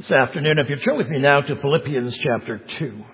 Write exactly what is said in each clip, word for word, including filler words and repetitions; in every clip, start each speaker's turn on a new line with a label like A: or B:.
A: This afternoon, if you turn with me now to Philippians chapter two.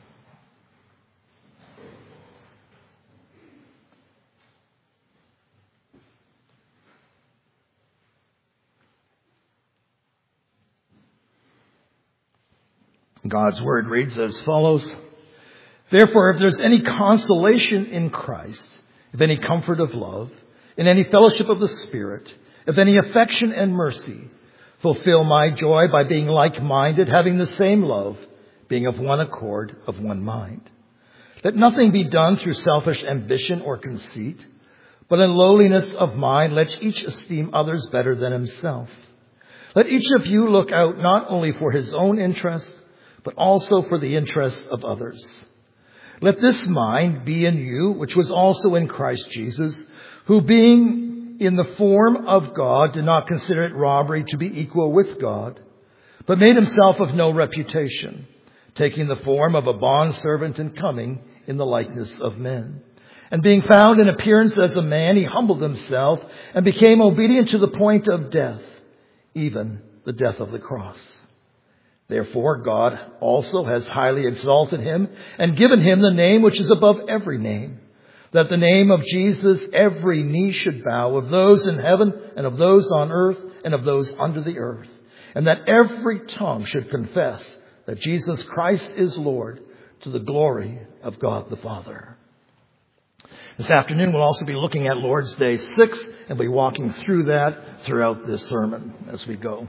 A: God's word reads as follows. Therefore, if there's any consolation in Christ, if any comfort of love, in any fellowship of the Spirit, if any affection and mercy, fulfill my joy by being like-minded, having the same love, being of one accord, of one mind. Let nothing be done through selfish ambition or conceit, but in lowliness of mind, let each esteem others better than himself. Let each of you look out not only for his own interest, but also for the interests of others. Let this mind be in you, which was also in Christ Jesus, who being in the form of God did not consider it robbery to be equal with God, but made himself of no reputation, taking the form of a bondservant and coming in the likeness of men. And being found in appearance as a man, he humbled himself and became obedient to the point of death, even the death of the cross. Therefore, God also has highly exalted him and given him the name which is above every name, that the name of Jesus every knee should bow, of those in heaven and of those on earth and of those under the earth, and that every tongue should confess that Jesus Christ is Lord, to the glory of God the Father. This afternoon we'll also be looking at Lord's Day six and be walking through that throughout this sermon as we go.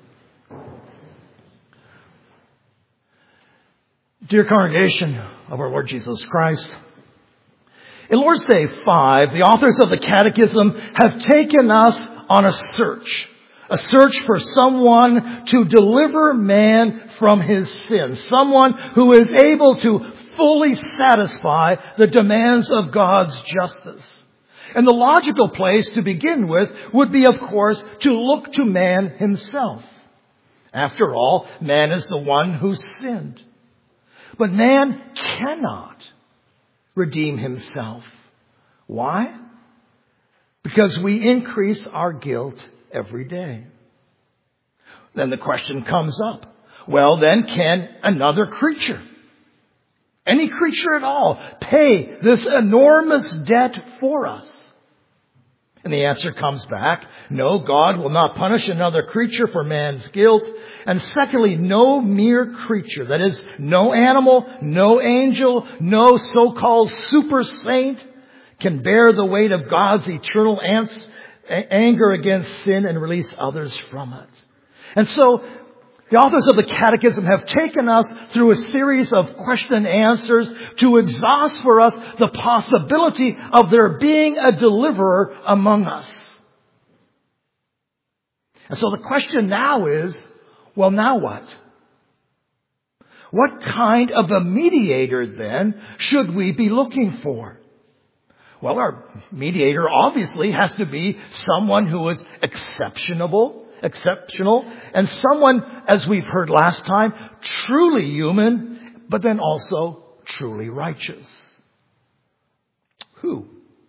A: Dear congregation of our Lord Jesus Christ, in Lord's Day five, the authors of the Catechism have taken us on a search. A search for someone to deliver man from his sins. Someone who is able to fully satisfy the demands of God's justice. And the logical place to begin with would be, of course, to look to man himself. After all, man is the one who sinned. But man cannot redeem himself. Why? Because we increase our guilt every day. Then the question comes up. Well, then can another creature, any creature at all, pay this enormous debt for us? And the answer comes back, no, God will not punish another creature for man's guilt. And secondly, no mere creature, that is, no animal, no angel, no so-called super saint can bear the weight of God's eternal ans- anger against sin and release others from it. And so, the authors of the Catechism have taken us through a series of question and answers to exhaust for us the possibility of there being a deliverer among us. And so the question now is, well, now what? What kind of a mediator then should we be looking for? Well, our mediator obviously has to be someone who is exceptionable. Exceptional, and someone, as we've heard last time, truly human, but then also truly righteous. Who?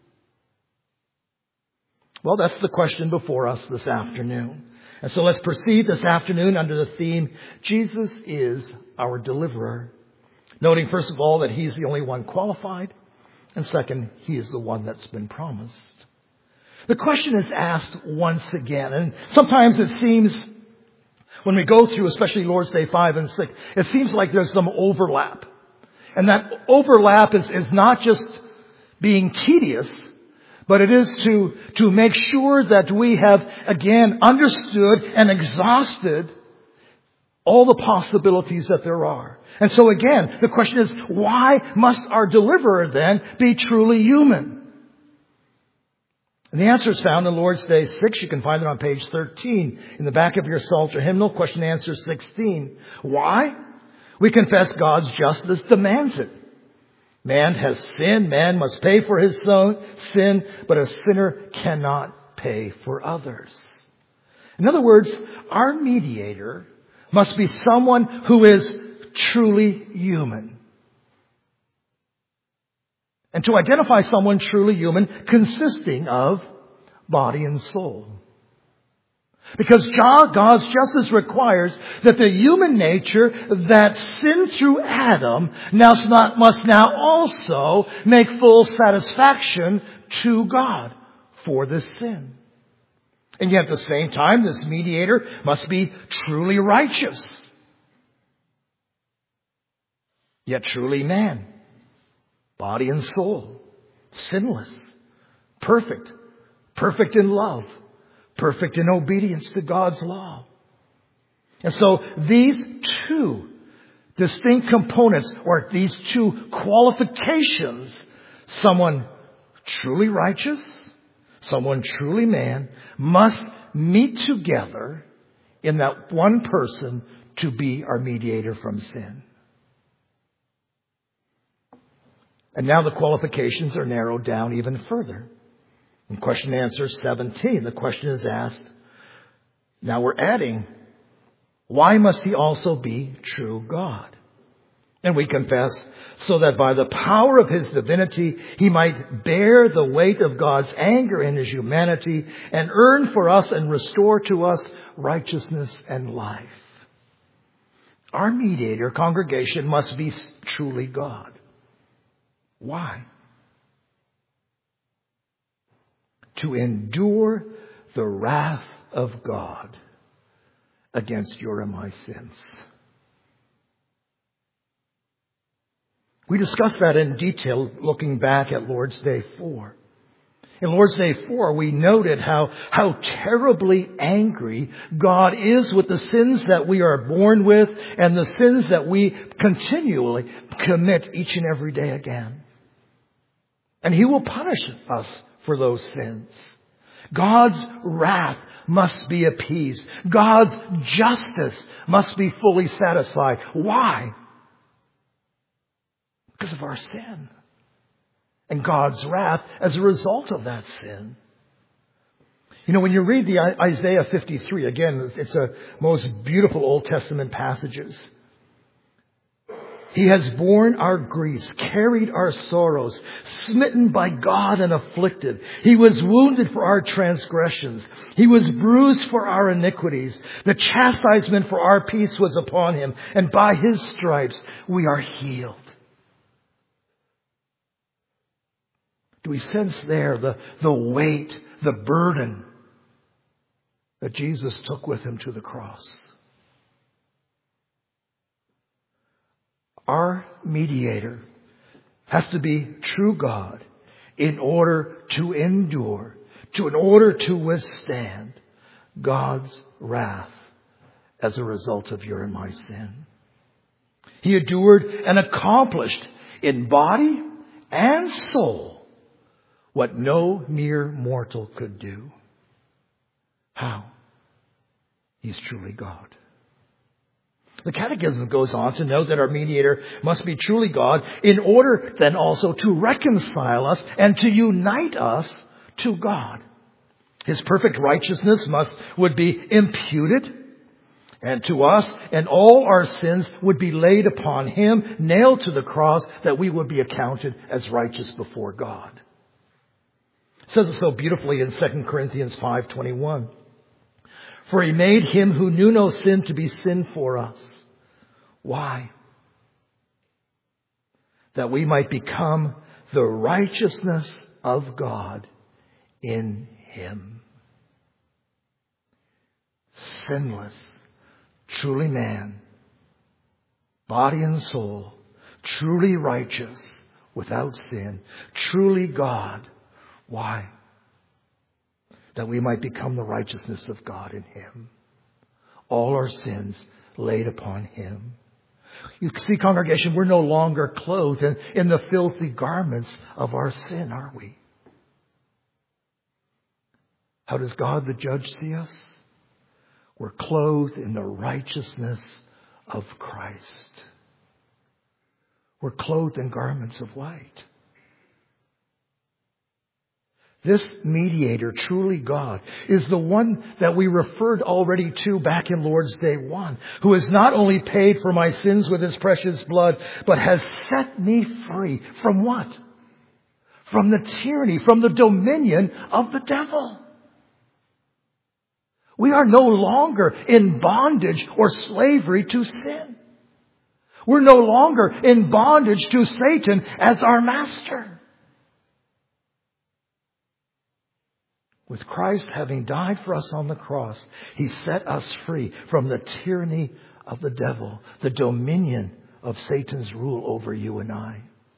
A: Well, that's the question before us this afternoon. And so let's proceed this afternoon under the theme, Jesus is our deliverer. Noting, first of all, that he's the only one qualified, and second, he is the one that's been promised. The question is asked once again, and sometimes it seems, when we go through, especially Lord's Day five and six, it seems like there's some overlap. And that overlap is, is not just being tedious, but it is to, to make sure that we have, again, understood and exhausted all the possibilities that there are. And so again, the question is, why must our deliverer then be truly human? And the answer is found in Lord's Day six. You can find it on page thirteen in the back of your Psalter hymnal, question and answer sixteen. Why? We confess God's justice demands it. Man has sinned. Man must pay for his sin, but a sinner cannot pay for others. In other words, our mediator must be someone who is truly human. And to identify someone truly human consisting of body and soul. Because God's justice requires that the human nature that sinned through Adam must now also make full satisfaction to God for this sin. And yet at the same time, this mediator must be truly righteous, yet truly man, body and soul, sinless, perfect, perfect in love, perfect in obedience to God's law. And so these two distinct components, or these two qualifications, someone truly righteous, someone truly man, must meet together in that one person to be our mediator from sin. And now the qualifications are narrowed down even further. In question and answer seventeen, the question is asked, now we're adding, why must he also be true God? And we confess, so that by the power of his divinity, he might bear the weight of God's anger in his humanity and earn for us and restore to us righteousness and life. Our mediator, congregation, must be truly God. Why? To endure the wrath of God against your and my sins. We discussed that in detail looking back at Lord's Day four. In Lord's Day four, we noted how, how terribly angry God is with the sins that we are born with and the sins that we continually commit each and every day again. And he will punish us for those sins. God's wrath must be appeased. God's justice must be fully satisfied. Why? Because of our sin. And God's wrath as a result of that sin. You know, when you read the Isaiah fifty-three, again, it's a most beautiful Old Testament passages. He has borne our griefs, carried our sorrows, smitten by God and afflicted. He was wounded for our transgressions. He was bruised for our iniquities. The chastisement for our peace was upon him, and by his stripes we are healed. Do we sense there the, the weight, the burden that Jesus took with him to the cross? Our mediator has to be true God in order to endure, to in order to withstand God's wrath as a result of your and my sin. He endured and accomplished in body and soul what no mere mortal could do. How? He's truly God. The Catechism goes on to note that our mediator must be truly God in order then also to reconcile us and to unite us to God. His perfect righteousness must would be imputed and to us, and all our sins would be laid upon him, nailed to the cross, that we would be accounted as righteous before God. It says it so beautifully in Second Corinthians five twenty-one. For he made him who knew no sin to be sin for us. Why? That we might become the righteousness of God in him. Sinless, truly man, body and soul, truly righteous, without sin, truly God. Why? That we might become the righteousness of God in him. All our sins laid upon him. You see, congregation, we're no longer clothed in, in the filthy garments of our sin, are we? How does God the judge see us? We're clothed in the righteousness of Christ. We're clothed in garments of white. This mediator, truly God, is the one that we referred already to back in Lord's Day one, who has not only paid for my sins with his precious blood, but has set me free from what? From the tyranny, from the dominion of the devil. We are no longer in bondage or slavery to sin. We're no longer in bondage to Satan as our master. With Christ having died for us on the cross, He set us free from the tyranny of the devil, the dominion of Satan's rule over you and I.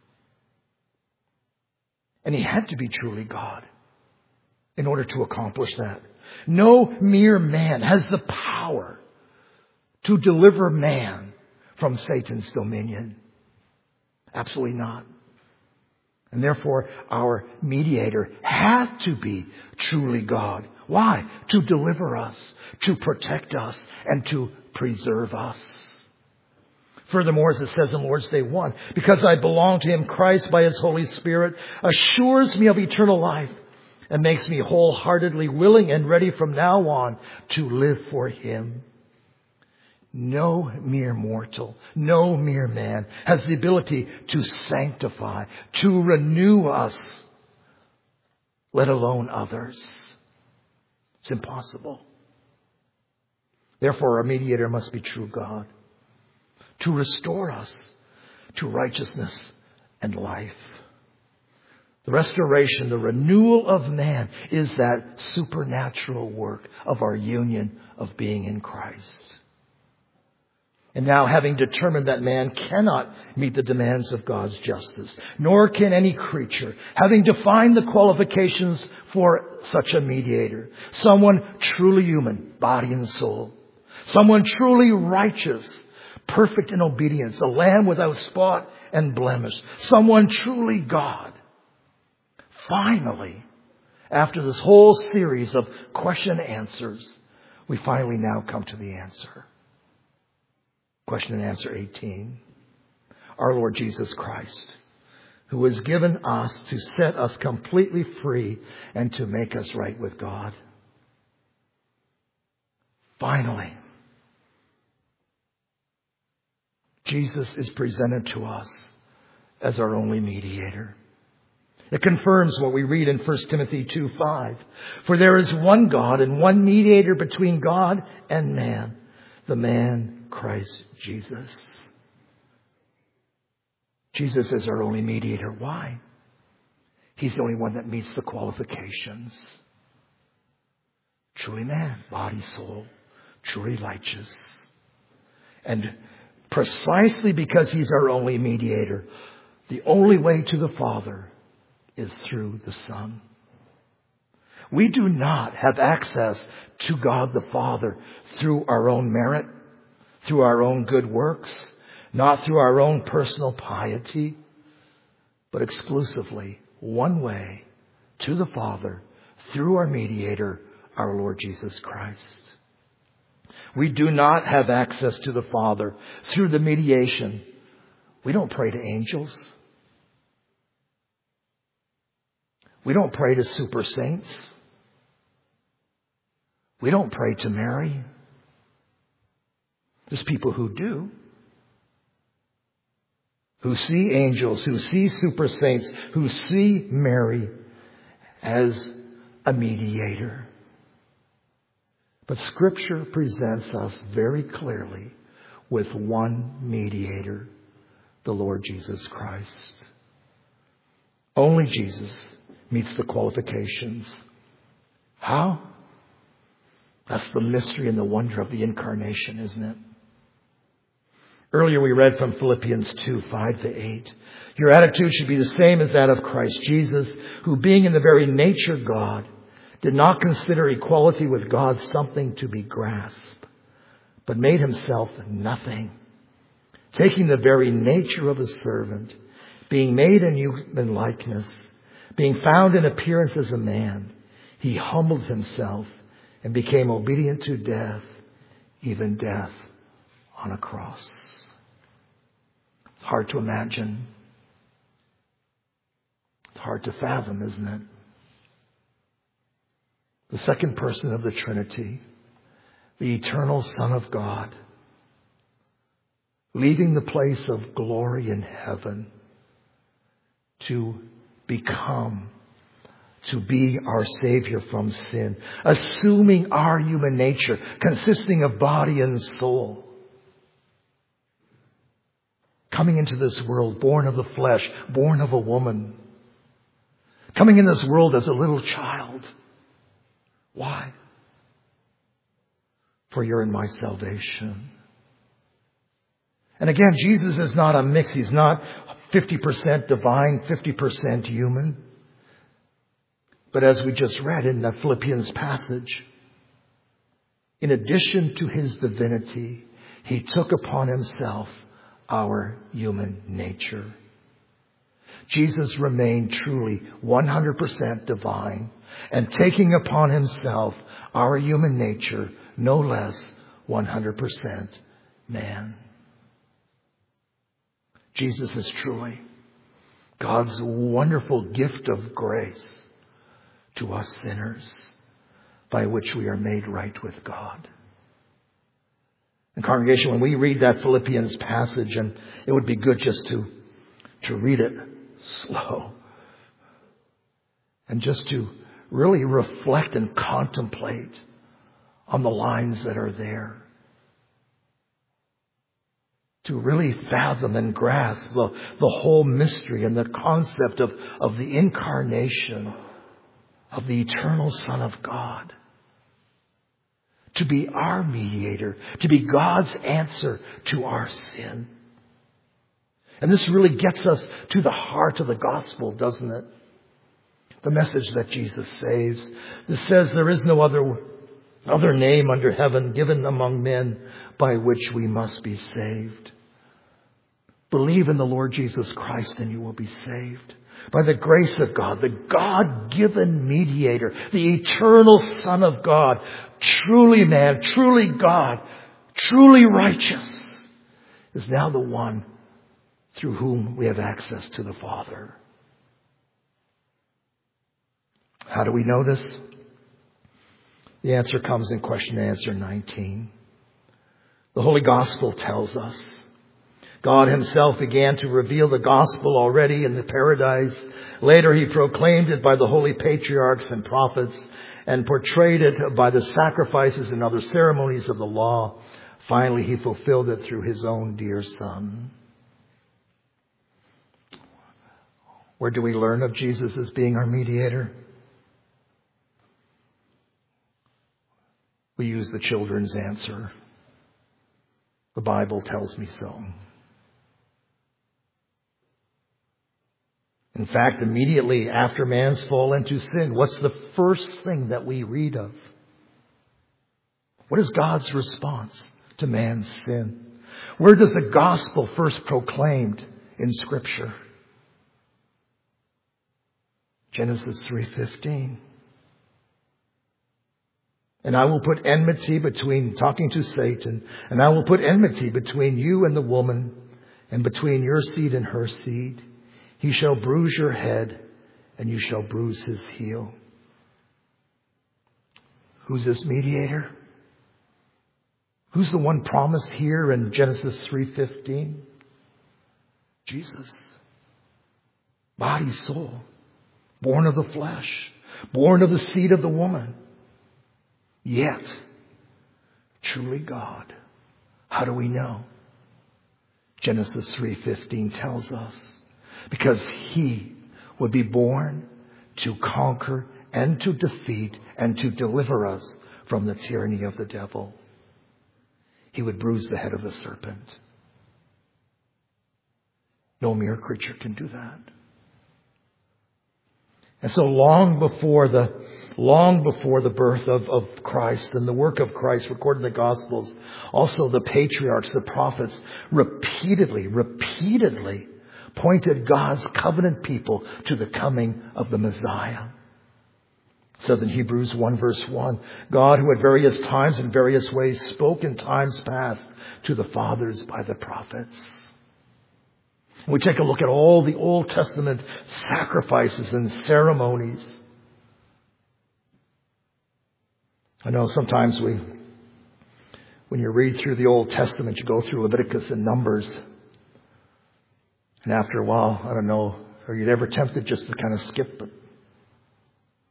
A: And He had to be truly God in order to accomplish that. No mere man has the power to deliver man from Satan's dominion. Absolutely not. And therefore, our mediator had to be truly God. Why? To deliver us, to protect us, and to preserve us. Furthermore, as it says in Lord's Day one, because I belong to Him, Christ by His Holy Spirit assures me of eternal life and makes me wholeheartedly willing and ready from now on to live for Him. No mere mortal, no mere man has the ability to sanctify, to renew us, let alone others. It's impossible. Therefore, our mediator must be true God, to restore us to righteousness and life. The restoration, the renewal of man is that supernatural work of our union of being in Christ. And now, having determined that man cannot meet the demands of God's justice, nor can any creature, having defined the qualifications for such a mediator, someone truly human, body and soul, someone truly righteous, perfect in obedience, a lamb without spot and blemish, someone truly God. Finally, after this whole series of question and answers, we finally now come to the answer. Question and answer eighteen. Our Lord Jesus Christ, who has given us to set us completely free and to make us right with God. Finally, Jesus is presented to us as our only mediator. It confirms what we read in First Timothy two five. For there is one God and one mediator between God and man, the man Christ Jesus. Jesus is our only mediator. Why? He's the only one that meets the qualifications. Truly man, body, soul, truly righteous. And precisely because He's our only mediator, the only way to the Father is through the Son. We do not have access to God the Father through our own merit, through our own good works, not through our own personal piety, but exclusively one way to the Father through our mediator, our Lord Jesus Christ. We do not have access to the Father through the mediation. We don't pray to angels. We don't pray to super saints. We don't pray to Mary. There's people who do. Who see angels, who see super saints, who see Mary as a mediator. But Scripture presents us very clearly with one mediator, the Lord Jesus Christ. Only Jesus meets the qualifications. How? That's the mystery and the wonder of the incarnation, isn't it? Earlier we read from Philippians two, five to eight. Your attitude should be the same as that of Christ Jesus, who being in the very nature God, did not consider equality with God something to be grasped, but made Himself nothing, taking the very nature of a servant, being made in human likeness, being found in appearance as a man, He humbled Himself and became obedient to death, even death on a cross. It's hard to imagine. It's hard to fathom, isn't it? The second person of the Trinity, the eternal Son of God, leaving the place of glory in heaven to become, to be our Savior from sin, assuming our human nature, consisting of body and soul. Coming into this world, born of the flesh, born of a woman. Coming in this world as a little child. Why? For your and my salvation. And again, Jesus is not a mix. He's not fifty percent divine, fifty percent human. But as we just read in the Philippians passage, in addition to his divinity, he took upon himself our human nature. Jesus remained truly one hundred percent divine and taking upon himself our human nature, no less one hundred percent man. Jesus is truly God's wonderful gift of grace to us sinners, by which we are made right with God. And congregation, when we read that Philippians passage, and it would be good just to, to read it slow, and just to really reflect and contemplate on the lines that are there. To really fathom and grasp the, the whole mystery and the concept of, of the incarnation of the eternal Son of God. To be our mediator. To be God's answer to our sin. And this really gets us to the heart of the gospel, doesn't it? The message that Jesus saves. This says there is no other, other name under heaven given among men by which we must be saved. Believe in the Lord Jesus Christ and you will be saved. By the grace of God, the God-given mediator, the eternal Son of God, truly man, truly God, truly righteous, is now the one through whom we have access to the Father. How do we know this? The answer comes in question and answer nineteen. The Holy Gospel tells us God himself began to reveal the gospel already in the paradise. Later he proclaimed it by the holy patriarchs and prophets and portrayed it by the sacrifices and other ceremonies of the law. Finally, he fulfilled it through his own dear Son. Where do we learn of Jesus as being our mediator? We use the children's answer. The Bible tells me so. In fact, immediately after man's fall into sin, what's the first thing that we read of? What is God's response to man's sin? Where does the gospel first proclaimed in Scripture? Genesis three fifteen. And I will put enmity between, talking to Satan, and I will put enmity between you and the woman, and between your seed and her seed. He shall bruise your head, and you shall bruise his heel. Who's this mediator? Who's the one promised here in Genesis three fifteen? Jesus. Body, soul. Born of the flesh. Born of the seed of the woman. Yet, truly God. How do we know? Genesis three fifteen tells us. Because he would be born to conquer and to defeat and to deliver us from the tyranny of the devil. He would bruise the head of the serpent. No mere creature can do that. And so long before the long before the birth of, of Christ and the work of Christ recorded in the Gospels, also the patriarchs, the prophets, repeatedly, repeatedly pointed God's covenant people to the coming of the Messiah. It says in Hebrews one verse one, God who at various times and various ways spoke in times past to the fathers by the prophets. We take a look at all the Old Testament sacrifices and ceremonies. I know sometimes we, when you read through the Old Testament, you go through Leviticus and Numbers. And after a while, I don't know, are you ever tempted just to kind of skip it?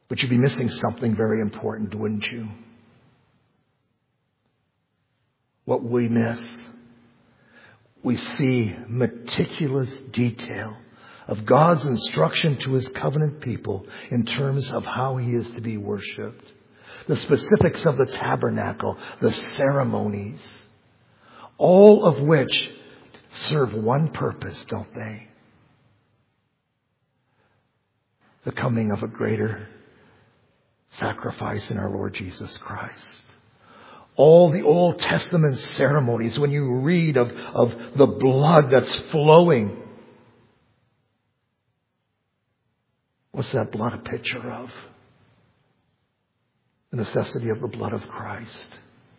A: But you'd be missing something very important, wouldn't you? What we miss, we see meticulous detail of God's instruction to His covenant people in terms of how He is to be worshipped. The specifics of the tabernacle, the ceremonies, all of which serve one purpose, don't they? The coming of a greater sacrifice in our Lord Jesus Christ. All the Old Testament ceremonies, when you read of, of the blood that's flowing, what's that blood a picture of? The necessity of the blood of Christ.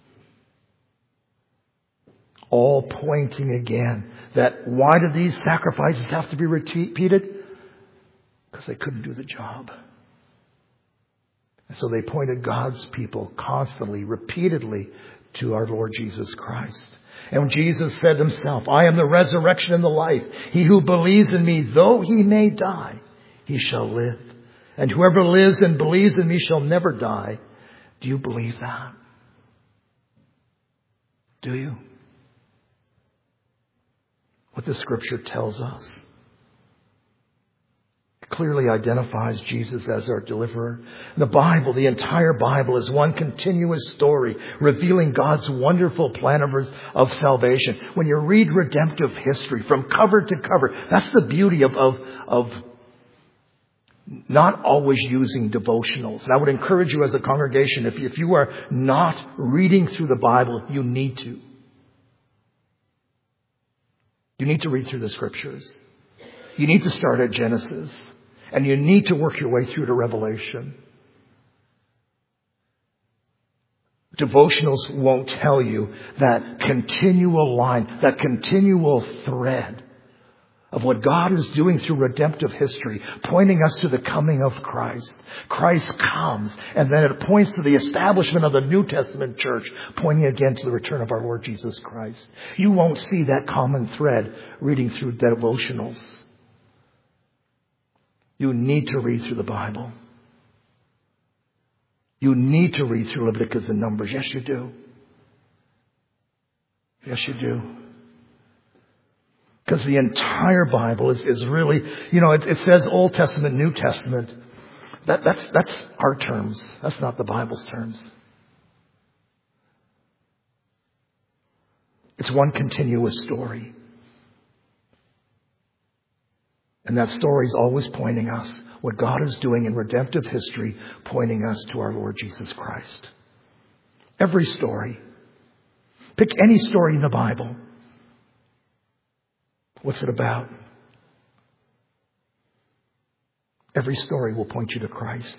A: All pointing again that why did these sacrifices have to be repeated? Because they couldn't do the job. And so they pointed God's people constantly, repeatedly to our Lord Jesus Christ. And when Jesus said himself, I am the resurrection and the life. He who believes in me, though he may die, he shall live. And whoever lives and believes in me shall never die. Do you believe that? Do you? What the Scripture tells us. Clearly identifies Jesus as our deliverer. The Bible, the entire Bible, is one continuous story revealing God's wonderful plan of, of salvation. When you read redemptive history from cover to cover, that's the beauty of, of, of not always using devotionals. And I would encourage you as a congregation, if, if you are not reading through the Bible, you need to. You need to read through the Scriptures. You need to start at Genesis. And you need to work your way through to Revelation. Devotionals won't tell you that continual line, that continual thread of what God is doing through redemptive history, pointing us to the coming of Christ. Christ comes, and then it points to the establishment of the New Testament church, pointing again to the return of our Lord Jesus Christ. You won't see that common thread reading through devotionals. You need to read through the Bible. You need to read through Leviticus and Numbers. Yes, you do. Yes, you do. Because the entire Bible is, is really, you know, it, it says Old Testament, New Testament. That, that's, that's our terms. That's not the Bible's terms. It's one continuous story. And that story is always pointing us what God is doing in redemptive history, pointing us to our Lord Jesus Christ. Every story. Pick any story in the Bible. What's it about? Every story will point you to Christ.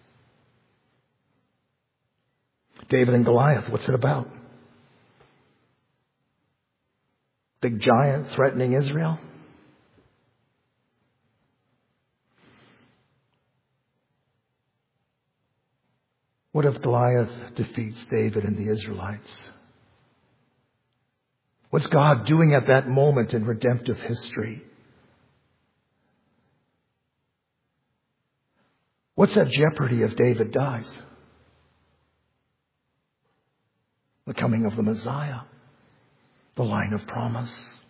A: David and Goliath, what's it about? Big giant threatening Israel? What if Goliath defeats David and the Israelites? What's God doing at that moment in redemptive history? What's at jeopardy if David dies? The coming of the Messiah, the line of promise.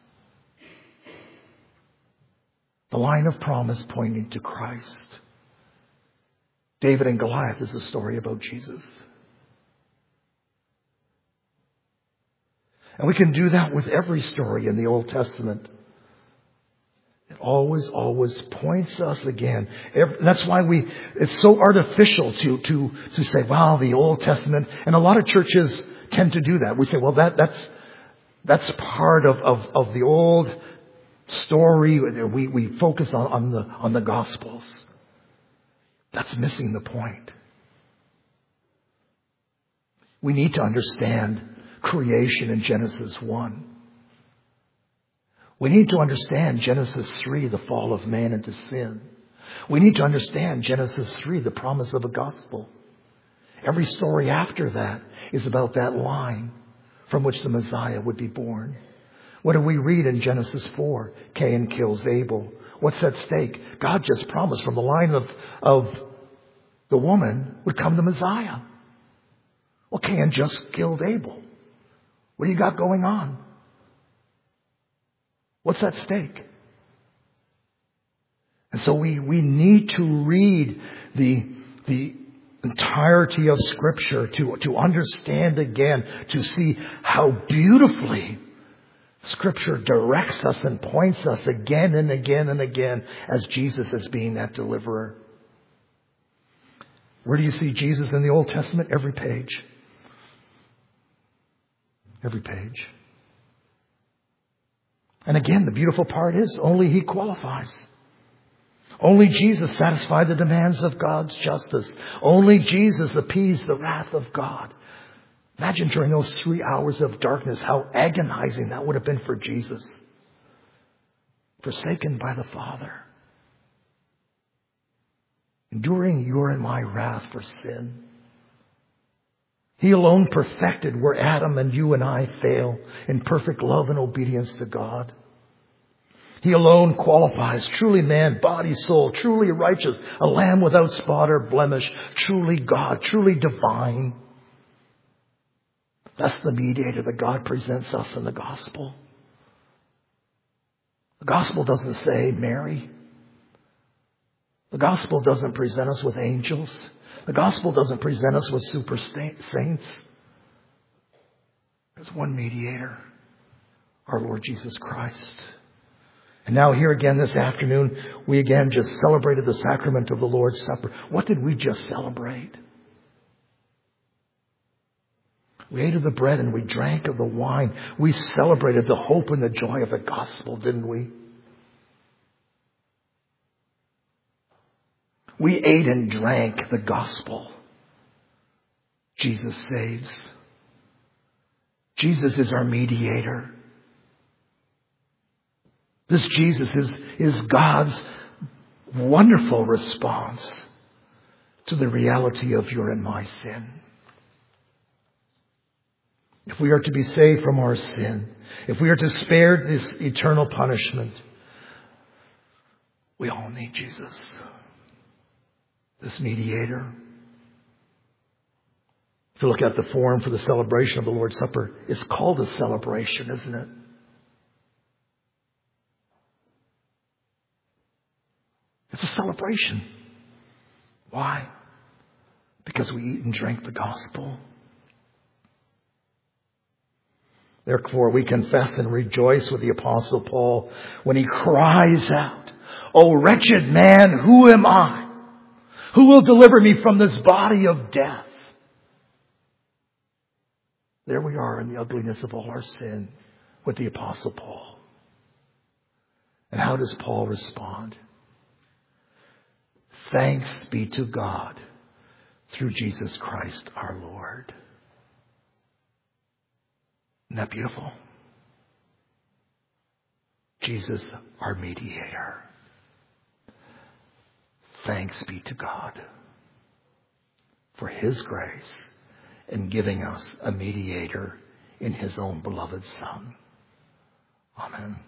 A: The line of promise pointing to Christ. David and Goliath is a story about Jesus. And we can do that with every story in the Old Testament. It always, always points us again. That's why we, it's so artificial to, to, to say, wow, the Old Testament. And a lot of churches tend to do that. We say, well, that, that's, that's part of, of, of the old story. We, we focus on, on the, on the Gospels. That's missing the point. We need to understand creation in Genesis one. We need to understand Genesis three, the fall of man into sin. We need to understand Genesis three, the promise of a gospel. Every story after that is about that line from which the Messiah would be born. What do we read in Genesis four? Cain kills Abel. What's at stake? God just promised from the line of, of the woman would come to Messiah. Well, Cain just killed Abel. What do you got going on? What's at stake? And so we, we need to read the, the entirety of Scripture to, to understand again, to see how beautifully Scripture directs us and points us again and again and again as Jesus as being that deliverer. Where do you see Jesus in the Old Testament? Every page. Every page. And again, the beautiful part is only He qualifies. Only Jesus satisfied the demands of God's justice. Only Jesus appeased the wrath of God. Imagine during those three hours of darkness how agonizing that would have been for Jesus. Forsaken by the Father. Enduring your and my wrath for sin. He alone perfected where Adam and you and I fail in perfect love and obedience to God. He alone qualifies, truly man, body, soul, truly righteous, a lamb without spot or blemish, truly God, truly divine. That's the mediator that God presents us in the gospel. The gospel doesn't say Mary. The gospel doesn't present us with angels. The gospel doesn't present us with super saints. There's one mediator, our Lord Jesus Christ. And now here again this afternoon, we again just celebrated the sacrament of the Lord's Supper. What did we just celebrate? We ate of the bread and we drank of the wine. We celebrated the hope and the joy of the gospel, didn't we? We ate and drank the gospel. Jesus saves. Jesus is our mediator. This Jesus is, is God's wonderful response to the reality of your and my sin. If we are to be saved from our sin, if we are to spare this eternal punishment, we all need Jesus, this mediator. If you look at the form for the celebration of the Lord's Supper, it's called a celebration, isn't it? It's a celebration. Why? Because we eat and drink the gospel. Therefore, we confess and rejoice with the Apostle Paul when he cries out, "O wretched man, who am I? Who will deliver me from this body of death?" There we are in the ugliness of all our sin with the Apostle Paul. And how does Paul respond? Thanks be to God through Jesus Christ our Lord. Isn't that beautiful? Jesus, our mediator. Thanks be to God for His grace in giving us a mediator in His own beloved Son. Amen.